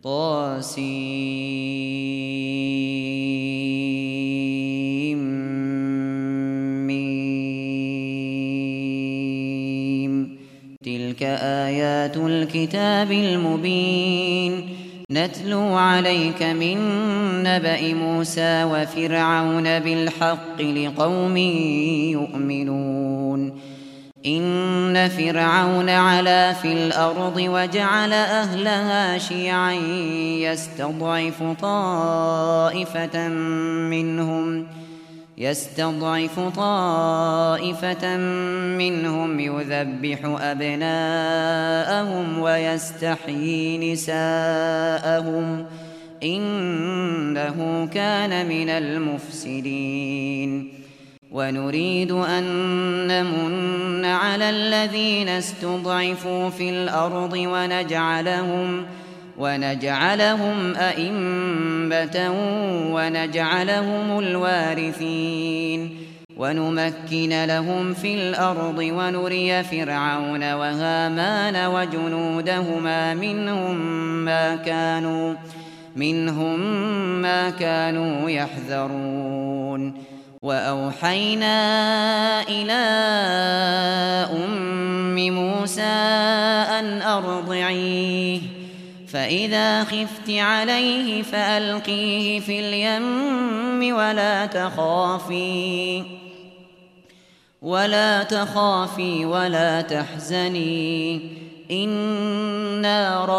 طاسيم تلك آيات الكتاب المبين نتلو عليك من نبأ موسى وفرعون بالحق لقوم يؤمنون إن فرعون علا في الأرض وجعل أهلها شيعا يستضعف طائفة منهم يذبح أبناءهم ويستحيي نساءهم إنه كان من المفسدين ونريد أن نمن على الذين استضعفوا في الأرض ونجعلهم أئمة ونجعلهم الوارثين ونمكن لهم في الأرض ونري فرعون وهامان وجنودهما منهم ما كانوا يحذرون وأوحينا إلى أم موسى أن أرضعيه فإذا خفت عليه فألقيه في اليم ولا تخافي ولا تحزني إنا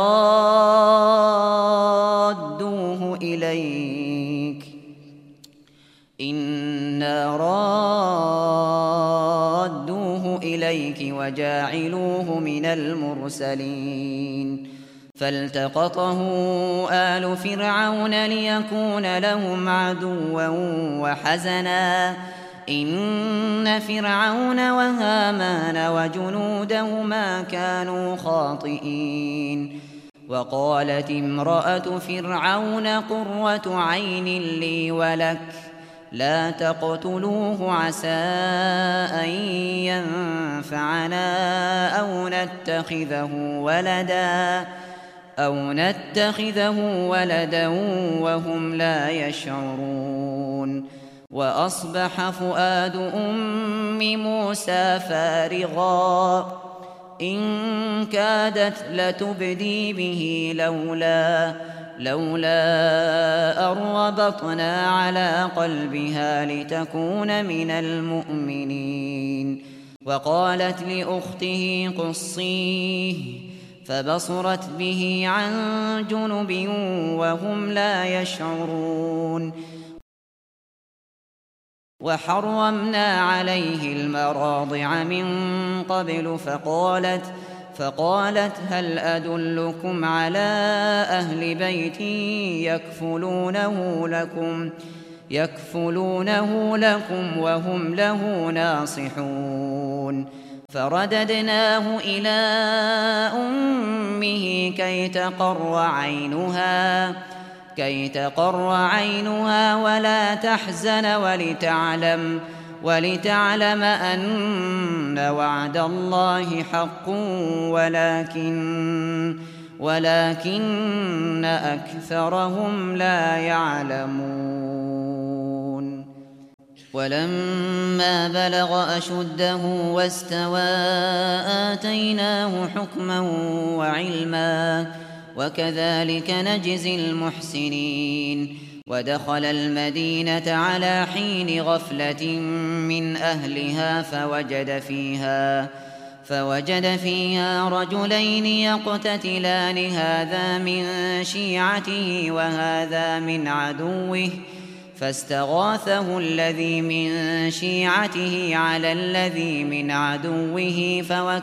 رادوه إليك وجاعلوه من المرسلين فالتقطه آل فرعون ليكون لهم عدوا وحزنا إن فرعون وهامان وجنودهما كانوا خاطئين وقالت امرأة فرعون قرة عين لي ولك لا تقتلوه عسى أن ينفعنا أو نتخذه ولدا وهم لا يشعرون وأصبح فؤاد أم موسى فارغا إن كادت لتبدي به لولا أربطنا على قلبها لتكون من المؤمنين وقالت لأخته قصيه فبصرت به عن جنب وهم لا يشعرون وحرمنا عليه المراضع من قبل فقالت هل أدلكم على أهل بيت يكفلونه لكم وهم له ناصحون فرددناه إلى أمه كي تقر عينها ولا تحزن ولتعلم أن وعد الله حق ولكن أكثرهم لا يعلمون ولما بلغ أشده واستوى آتيناه حكما وعلما وكذلك نجزي المحسنين ودخل المدينة على حين غفلة من أهلها فوجد فيها رجلين يقتتلان هذا من شيعته وهذا من عدوه فاستغاثه الذي من شيعته على الذي من عدوه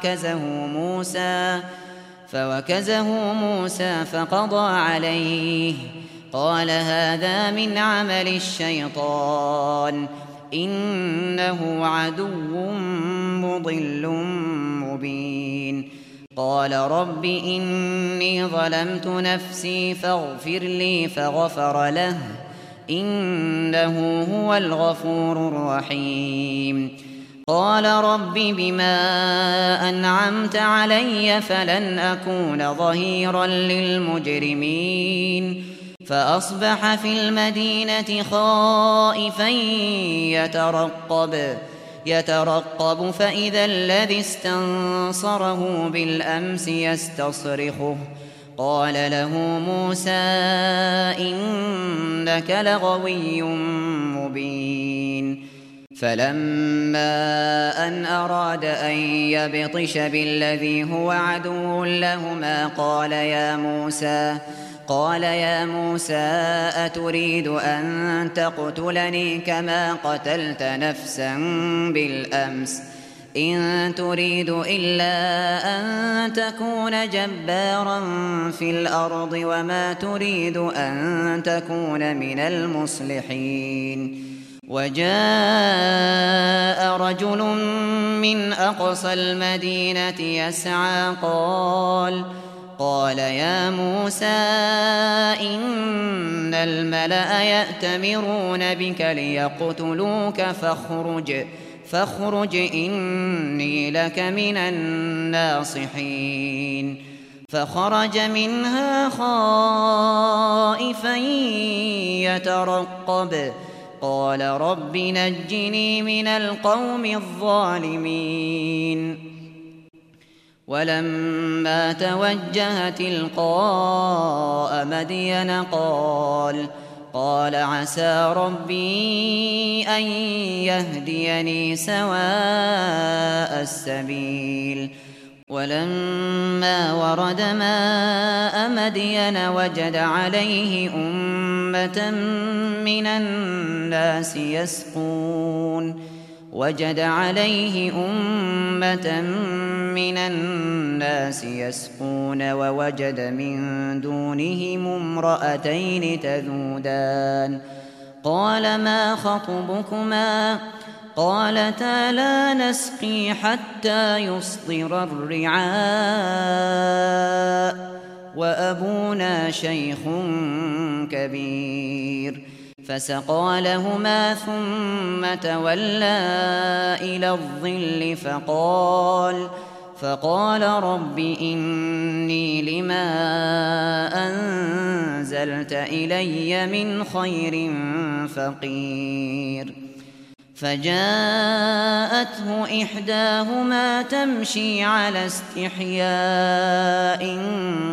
فوكزه موسى فقضى عليه قال هذا من عمل الشيطان إنه عدو مضل مبين قال رب إني ظلمت نفسي فاغفر لي فغفر له إنه هو الغفور الرحيم قال رب بما أنعمت علي فلن أكون ظهيرا للمجرمين فأصبح في المدينة خائفا يترقب فإذا الذي استنصره بالأمس يستصرخه قال له موسى إنك لغوي مبين فلما أن أراد أن يبطش بالذي هو عدو لهما قال يا موسى أتريد أن تقتلني كما قتلت نفسا بالأمس إن تريد إلا أن تكون جبارا في الأرض وما تريد أن تكون من المصلحين وجاء رجل من أقصى المدينة يسعى قال يا موسى إن الملأ يأتمرون بك ليقتلوك فاخرج إني لك من الناصحين فخرج منها خائفا يترقب قال رب نجني من القوم الظالمين ولما توجه تلقاء مدين قال عسى ربي أن يهديني سواء السبيل ولما ورد ماء مدين وجد عليه أمة من الناس يسقون ووجد من دونهم امرأتين تذودان قال ما خطبكما قالتا لا نسقي حتى يصدر الرعاء وأبونا شيخ كبير فسقى لهما ثم تولى إلى الظل فقال رب إني لما أنزلت إلي من خير فقير فجاءته إحداهما تمشي على استحياء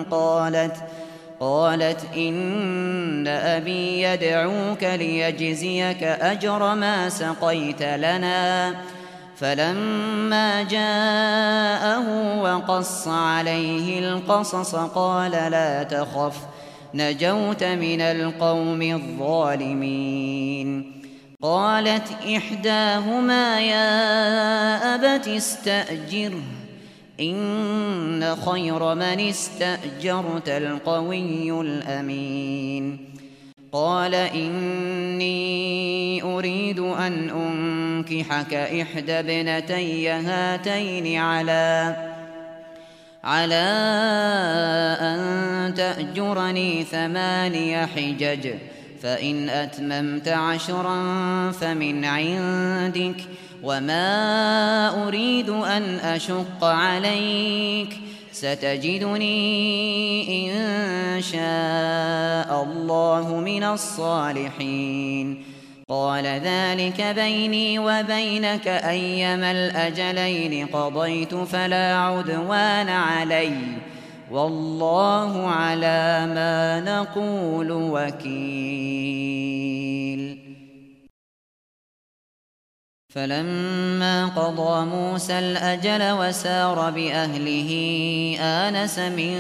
قالت إن أبي يدعوك ليجزيك أجر ما سقيت لنا فلما جاءه وقص عليه القصص قال لا تخف نجوت من القوم الظالمين قالت إحداهما يا أبت استأجره إن خير من استأجرت القوي الأمين قال إني أريد أن أنكحك إحدى ابنتي هاتين على أن تأجرني 8 حجج فإن أتممت 10 فمن عندك وما أريد أن أشق عليك ستجدني إن شاء الله من الصالحين قال ذلك بيني وبينك أيما الأجلين قضيت فلا عدوان علي والله على ما نقول وكيل فلما قضى موسى الأجل وسار بأهله آنس من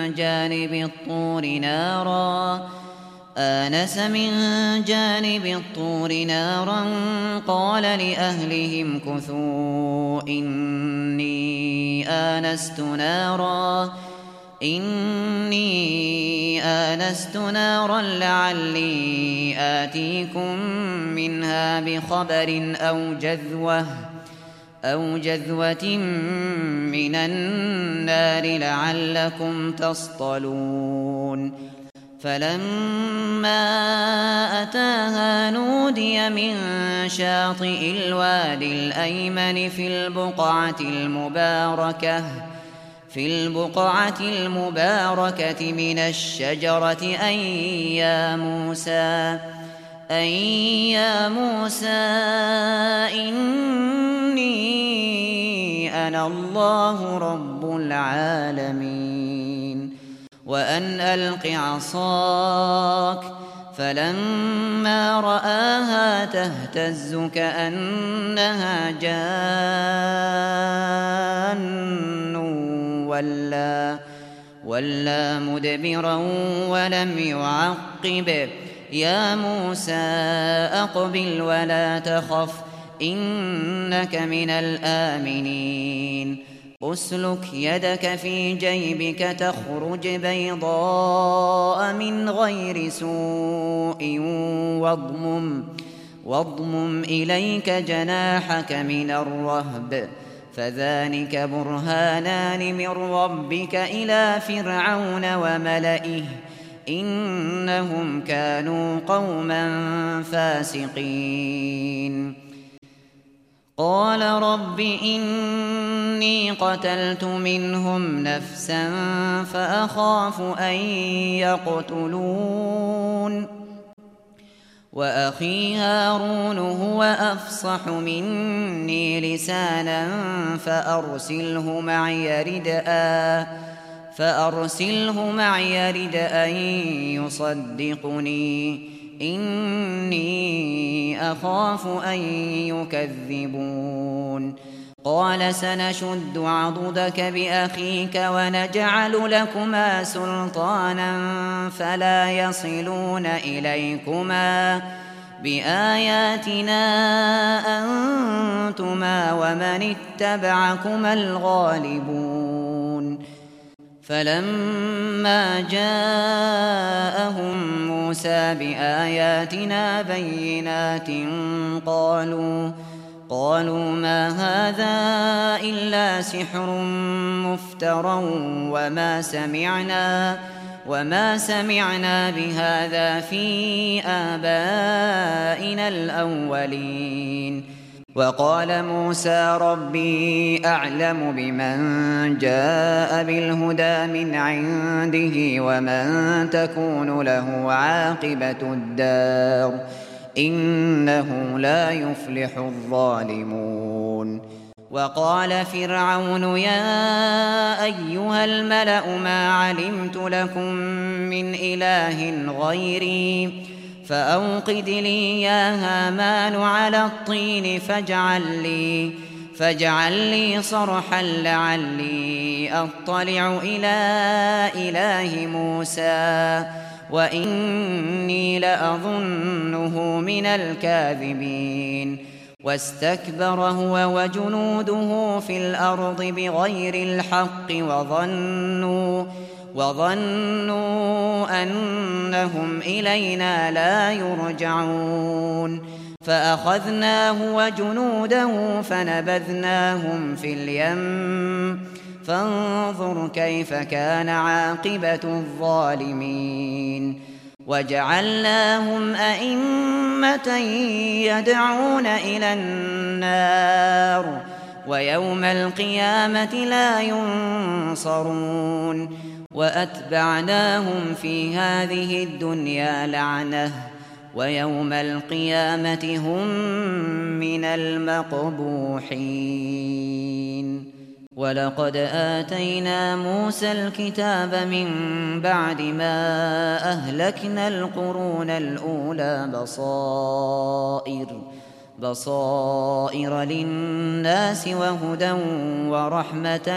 جانب الطور نارا قال لأهلهم كثوا إني آنست نارا لعلي آتيكم منها بخبر أو جذوة من النار لعلكم تصطلون فلما أتاها نودي من شاطئ الوادي الأيمن في البقعة المباركة من الشجرة أن يا موسى إني أنا الله رب العالمين وأن ألق عصاك فلما رآها تهتز كأنها جان ولا مدبرا ولم يعقب يا موسى أقبل ولا تخف إنك من الآمنين أسلك يدك في جيبك تخرج بيضاء من غير سوء واضمم إليك جناحك من الرهب فذلك برهانان من ربك إلى فرعون وملئه إنهم كانوا قوما فاسقين قال رب إني قتلت منهم نفسا فأخاف أن يقتلون وأخي هارون هو أفصح مني لسانا فأرسله معي يرد أن يصدقني إني أخاف أن يكذبون قال سنشد عضدك بأخيك ونجعل لكما سلطانا فلا يصلون إليكما بآياتنا أنتما ومن اتبعكما الغالبون فلما جاءهم موسى بآياتنا بينات قالوا ما هذا إلا سحر مفترى وما سمعنا بهذا في آبائنا الأولين وقال موسى ربي أعلم بمن جاء بالهدى من عنده ومن تكون له عاقبة الدار إنه لا يفلح الظالمون وقال فرعون يا أيها الملأ ما علمت لكم من إله غيري فأوقد لي يا هامان على الطين فاجعل لي صرحا لعلي أطلع إلى إله موسى وإني لأظنه من الكاذبين واستكبر هو وجنوده في الأرض بغير الحق وظنوا أنهم إلينا لا يرجعون فأخذناه وجنوده فنبذناهم في اليم فانظر كيف كان عاقبة الظالمين وجعلناهم أئمة يدعون إلى النار ويوم القيامة لا ينصرون وأتبعناهم في هذه الدنيا لعنة ويوم القيامة هم من المقبوحين ولقد آتينا موسى الكتاب من بعد ما أهلكنا القرون الأولى بصائر للناس وهدى ورحمة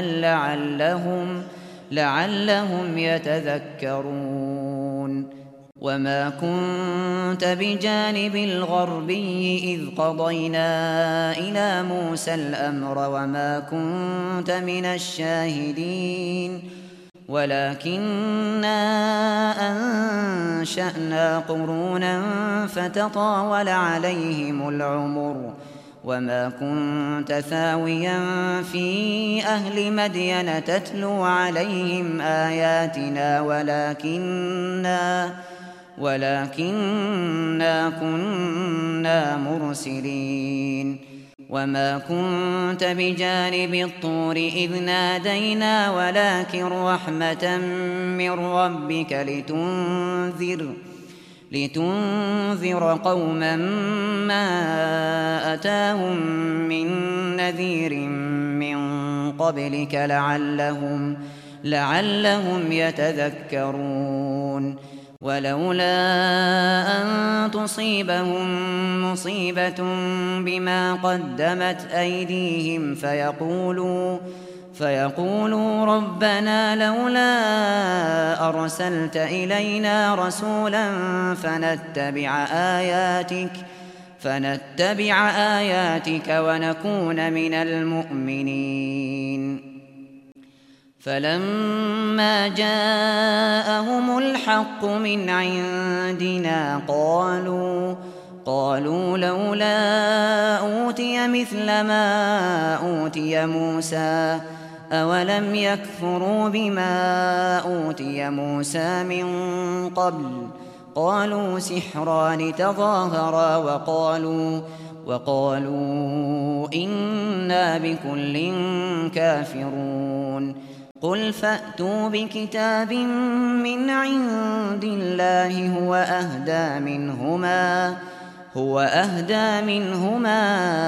لعلهم يتذكرون وما كنت بجانب الغربي إذ قضينا إلى موسى الأمر وما كنت من الشاهدين ولكننا أنشأنا قرونا فتطاول عليهم العمر وما كنت ثاويا في أهل مدين تتلو عليهم آياتنا ولكننا كنا مرسلين. وما كنت بجانب الطور إذ نادينا ولكن رحمة من ربك لتنذر قوما ما أتاهم من نذير من قبلك لعلهم يتذكرون. ولولا أن تصيبهم مصيبة بما قدمت أيديهم فيقولوا ربنا لولا أرسلت إلينا رسولا فنتبع آياتك ونكون من المؤمنين. فلما جاءهم الحق من عندنا قالوا لولا أوتي مثل ما أوتي موسى أولم يكفروا بما أوتي موسى من قبل. قالوا سحران تظاهرا وقالوا إنا بكل كافرون. قل فأتوا بكتاب من عند الله هو أهدى منهما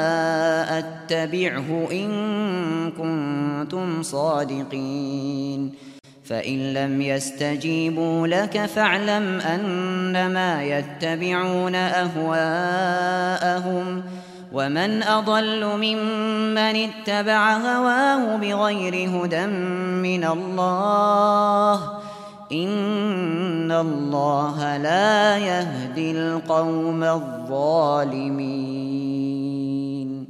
أتبعه إن كنتم صادقين. فإن لم يستجيبوا لك فاعلم أنما يتبعون أهواءهم ومن أضل ممن اتبع هواه بغير هدى من الله إن الله لا يهدي القوم الظالمين.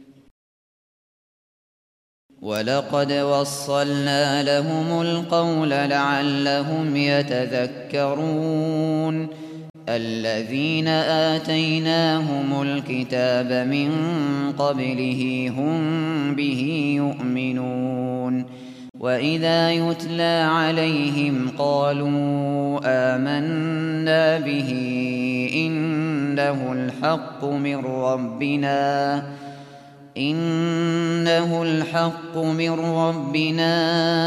ولقد وصلنا لهم القول لعلهم يتذكرون. الذين آتيناهم الكتاب من قبله هم به يؤمنون. وإذا يتلى عليهم قالوا آمنا به إنه الحق من ربنا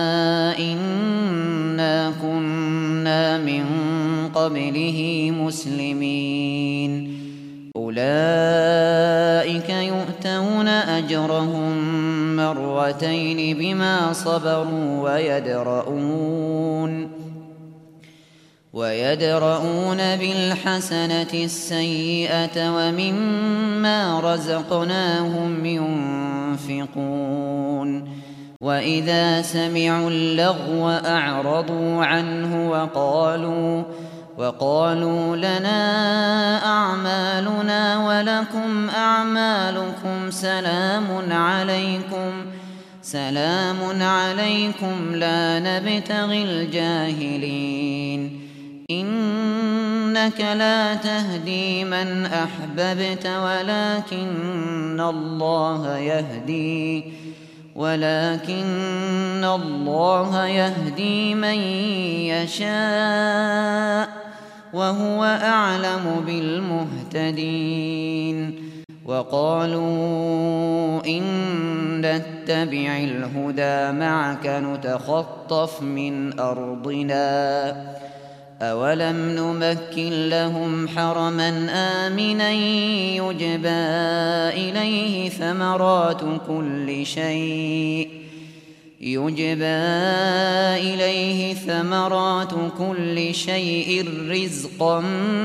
إنا كنا من قبله مسلمين. أولئك يؤتون أجرهم مرتين بما صبروا ويدرؤون بالحسنة السيئة ومما رزقناهم ينفقون. وإذا سمعوا اللغو أعرضوا عنه وقالوا لنا أعمالنا ولكم أعمالكم سلام عليكم لا نبتغي الجاهلين. إنك لا تهدي من أحببت ولكن الله يهدي من يشاء وهو أعلم بالمهتدين. وقالوا إن نتبع الهدى معك نتخطف من أرضنا أولم نمكن لهم حرما آمنا يجبى إليه ثمرات كل شيء رزقا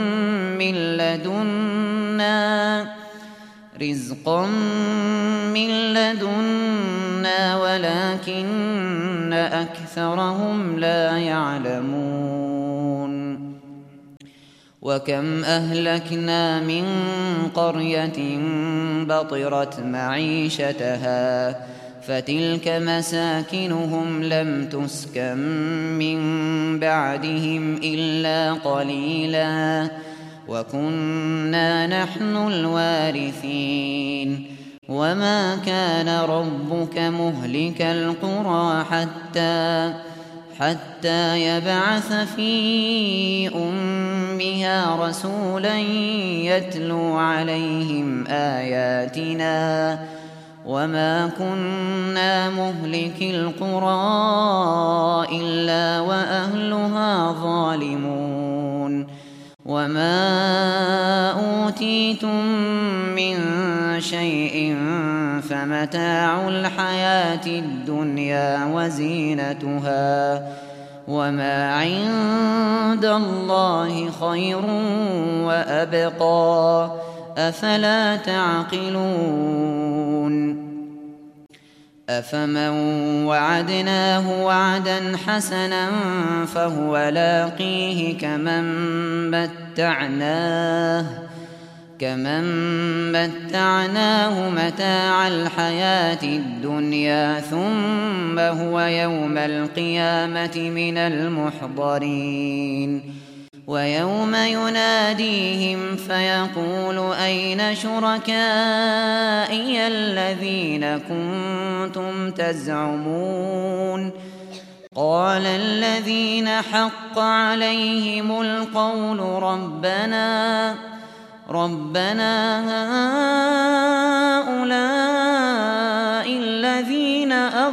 من لدنا ولكن أكثرهم لا يعلمون. وكم أهلكنا من قرية بطرت معيشتها فتلك مساكنهم لم تسكن من بعدهم إلا قليلا وكنا نحن الوارثين. وما كان ربك مهلك القرى حتى يبعث في أمها رسولا يتلو عليهم آياتنا وما كنا مهلك القرى إلا وأهلها ظالمون وما أوتيتم من شيء فمتاع الحياة الدنيا وزينتها وما عند الله خير وأبقى أفلا تعقلون أفمن وعدناه وعدا حسنا فهو لاقيه كمن متعناه متاع الحياة الدنيا ثم هو يوم القيامة من المحضرين ويوم يناديهم فيقول أين شركائي الذين كنتم تزعمون قال الذين حق عليهم القول ربنا هؤلاء الذين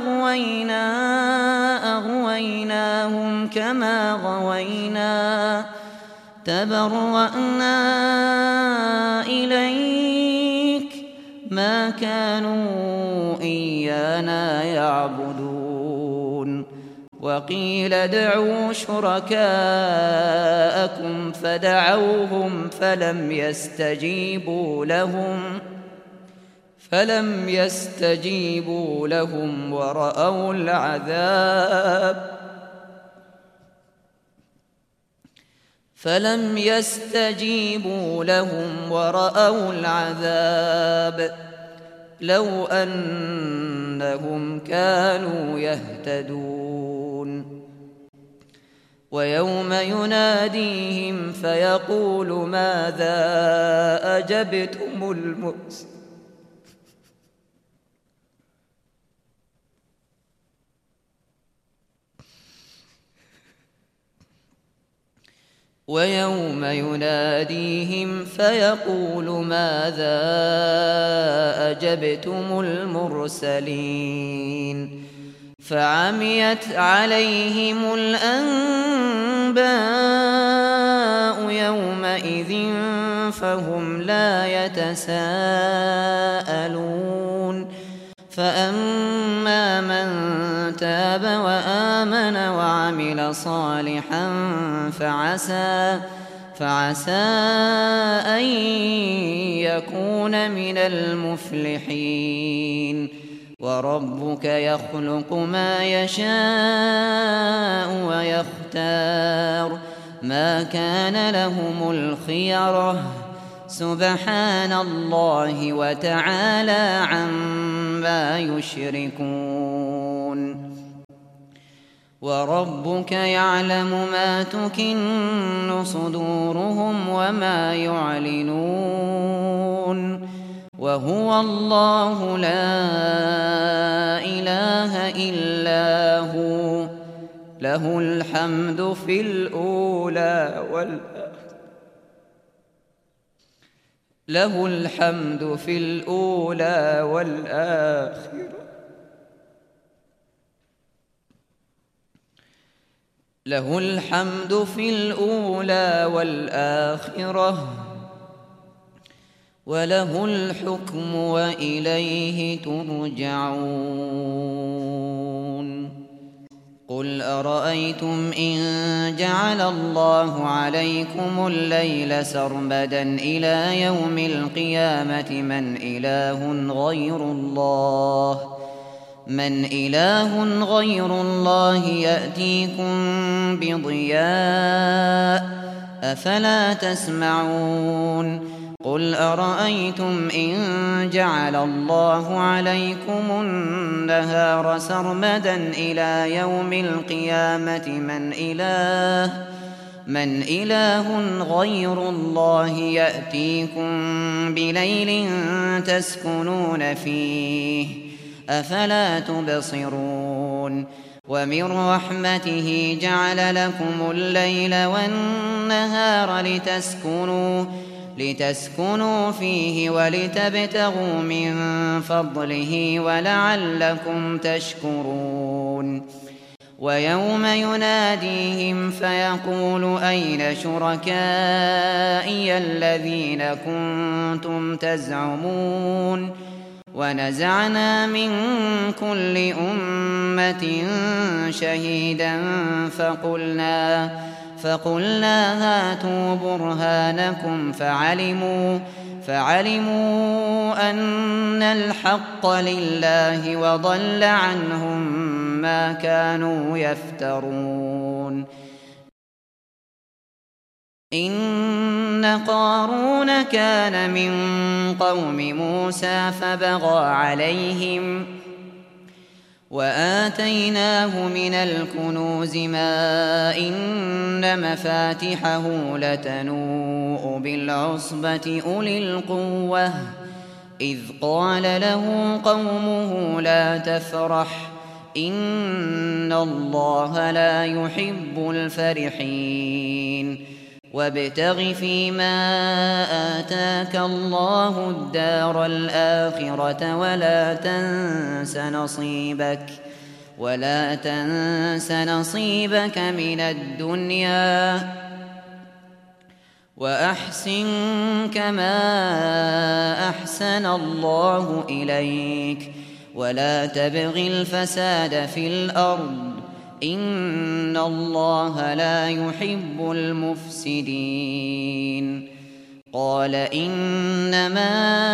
أغويناهم كما غوينا تبرأنا إليك ما كانوا إيانا يعبدون وقيل ادعوا شركاءكم فدعوهم فلم يستجيبوا لهم ورأوا العذاب لو أنهم كانوا يهتدون ويوم يناديهم فيقول ماذا أجبتم المرسلين ويوم يناديهم فيقول ماذا أجبتم المرسلين فعميت عليهم الأنباء يومئذ فهم لا يتساءلون فأما من تاب وآمن وعمل صالحا فعسى أن يكون من المفلحين وربك يخلق ما يشاء ويختار ما كان لهم الخيرة سبحان الله وتعالى عما يشركون وربك يعلم ما تكن صدورهم وما يعلنون وهو الله لا إله إلا هو له الحمد في الأولى والآخرة وله الحكم وإليه ترجعون قل أرأيتم إن جعل الله عليكم الليل سرمدا إلى يوم القيامة من إله غير الله يأتيكم بضياء أفلا تسمعون قل أرأيتم إن جعل الله عليكم النهار سرمدا إلى يوم القيامة من إله غير الله يأتيكم بليل تسكنون فيه أفلا تبصرون ومن رحمته جعل لكم الليل والنهار لتسكنوا فيه ولتبتغوا من فضله ولعلكم تشكرون ويوم يناديهم فيقول أين شركائي الذين كنتم تزعمون ونزعنا من كل أمة شهيدا فقلنا هاتوا برهانكم فعلموا أن الحق لله وضل عنهم ما كانوا يفترون إن قارون كان من قوم موسى فبغى عليهم وآتيناه من الكنوز ما إن مفاتحه لتنوء بالعصبة أولي القوة إذ قال له قومه لا تفرح إن الله لا يحب الفرحين وابتغ فيما آتاك الله الدار الآخرة ولا تنس نصيبك من الدنيا وأحسن كما أحسن الله إليك ولا تبغ الفساد في الأرض إن الله لا يحب المفسدين قال إنما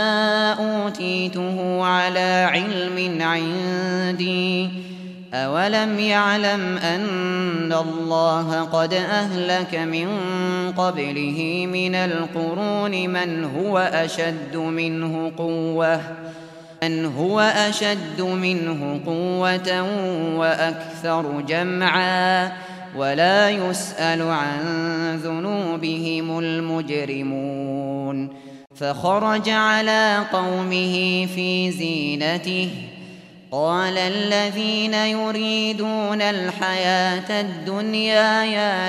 أوتيته على علم عندي أولم يعلم أن الله قد أهلك من قبله من القرون من هو أشد منه قوة وأكثر جمعا ولا يسأل عن ذنوبهم المجرمون فخرج على قومه في زينته قال الذين يريدون الحياة الدنيا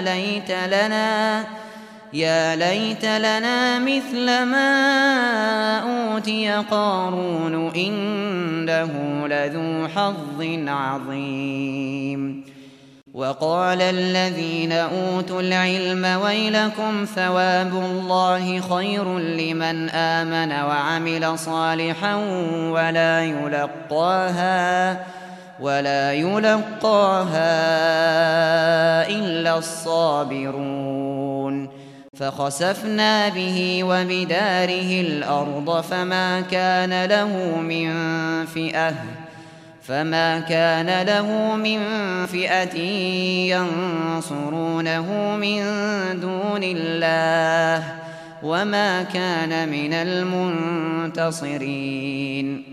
يا ليت لنا مثل ما أوتي قارون إنه لذو حظ عظيم وقال الذين أوتوا العلم ويلكم ثواب الله خير لمن آمن وعمل صالحا ولا يلقاها إلا الصابرون فخسفنا به وبداره الأرض فما كان له من فئة ينصرونه من دون الله وما كان من المنتصرين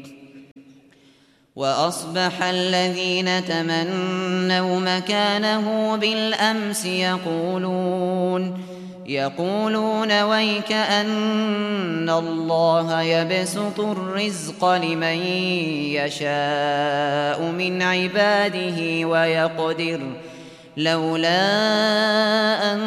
وأصبح الذين تمنوا مكانه بالأمس يقولون ويك أن الله يبسط الرزق لمن يشاء من عباده ويقدر لولا أن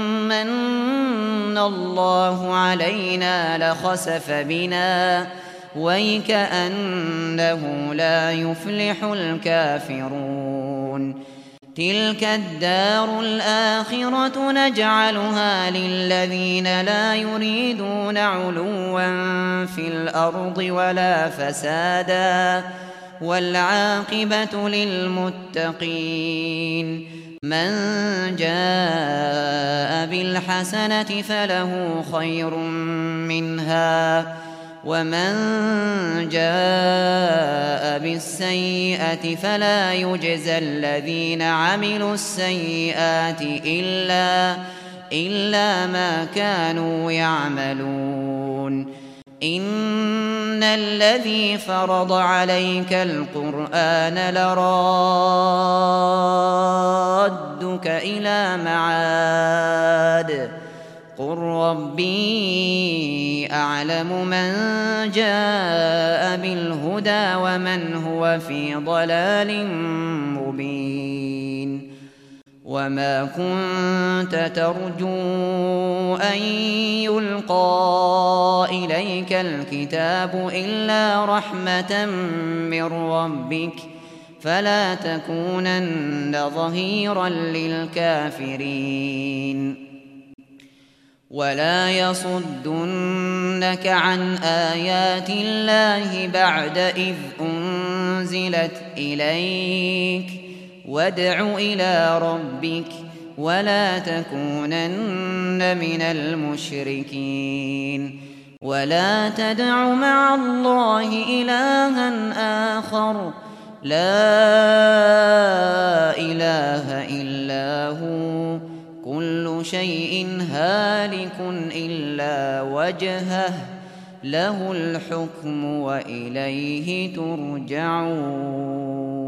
من الله علينا لخسف بنا ويك أنه لا يفلح الكافرون تلك الدار الآخرة نجعلها للذين لا يريدون علوا في الأرض ولا فسادا والعاقبة للمتقين من جاء بالحسنة فله خير منها ومن جاء بالسيئة فلا يجزى الذين عملوا السيئات إلا ما كانوا يعملون إن الذي فرض عليك القرآن لرادك ربك إلى معاد قل ربي أعلم من جاء بالهدى ومن هو في ضلال مبين وما كنت ترجو أن يلقى إليك الكتاب إلا رحمة من ربك فلا تكونن ظهيرا للكافرين ولا يصدنك عن آيات الله بعد إذ أنزلت إليك وادع إلى ربك ولا تكونن من المشركين ولا تدع مع الله إلها آخر لا إله إلا هو كل شيء هالك إلا وجهه له الحكم وإليه ترجعون